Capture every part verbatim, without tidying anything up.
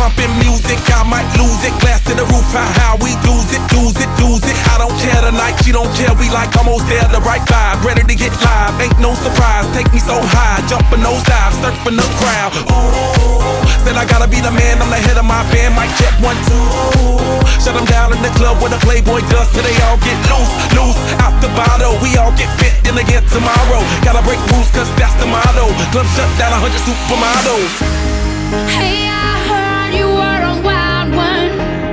pumping music, I might lose it. Glass to the roof, how, how we lose it, lose it, lose it. I don't care tonight, she don't care, we like almost there, the right vibe. Ready to get live, ain't no surprise. Take me so high, jumping those dives, surfing the crowd. Ooh, said I gotta be the man, I'm the head of my band. Mic check one, two. Shut them down in the club where the Playboy does, till they all get loose, loose. Out the bottle, we all get fit in again tomorrow. Gotta break rules, cause that's the motto. Club shut down, a hundred supermodels. Hey, I heard you were a wild one.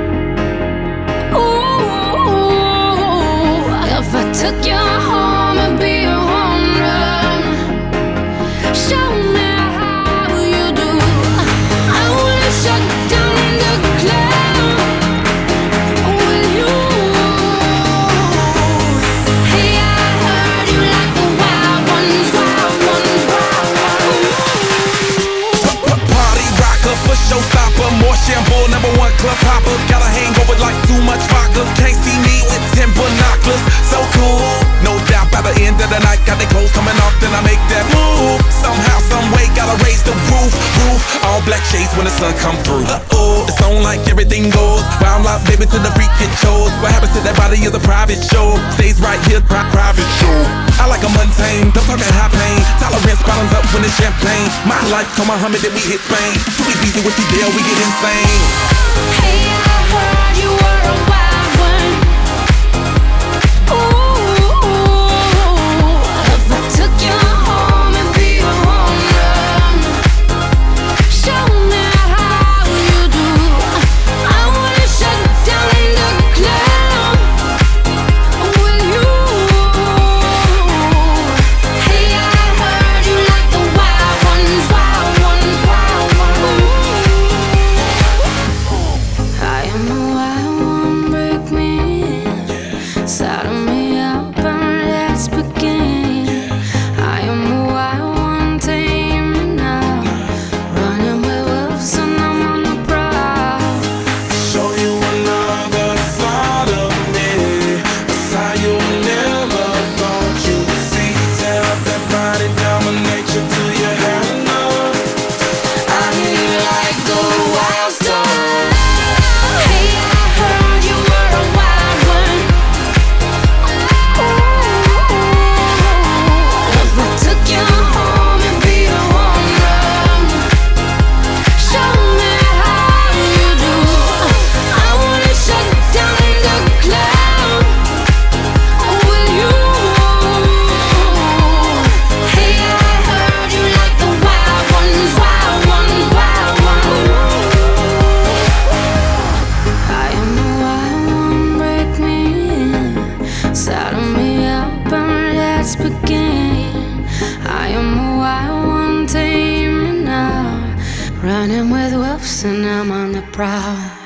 Ooh, if I took you home and be a home run, show me how you do. I wanna shut down the club with you. Hey, I heard you like the wild ones, wild ones, wild ones. Party rocker for showstopper, more shampoo, number one club hopper. Got a hangover like too much vodka. Can't see me with ten binoculars. So cool, no doubt by the end of the night, got the clothes coming off, then I make that move. Somehow, some way, gotta raise the roof, roof. All black shades when the sun come through. Uh-oh, it's on like everything goes. Wild out, baby, to the freak it shows. What happens to that body is a private show. Stays right here, pri private show. I like a mundane, don't talk that high pain. Tolerance bottoms up when it's champagne. My life, come Muhammad, then we hit Spain. Too easy with you, deal, we get insane. Hey, I heard you were a wild one. Ooh, if I took you home and be a home run, show me how you do. I wanna shut down the club with you. Hey, I heard you like the wild ones, wild ones, wild ones. I am the wild one, break me in, saddle me up and let's begin. I am the wild one, tame me now, running with wolves and I'm on the prowl. Show you another side of me, a side you never thought you would see. Tear up that body, dominate you till you had enough. I hear you like the wild stuff. Hey, I heard you were a wild one. Ooh, if I took you home and be a home run, show me how you do. I wanna shut down the club with you. Hey, I heard you like the wild ones, wild ones, wild ones. I am the wild one, break me in, saddle me up and let's begin. I am the wild one, tame me now, running with wolves and I'm on the prowl.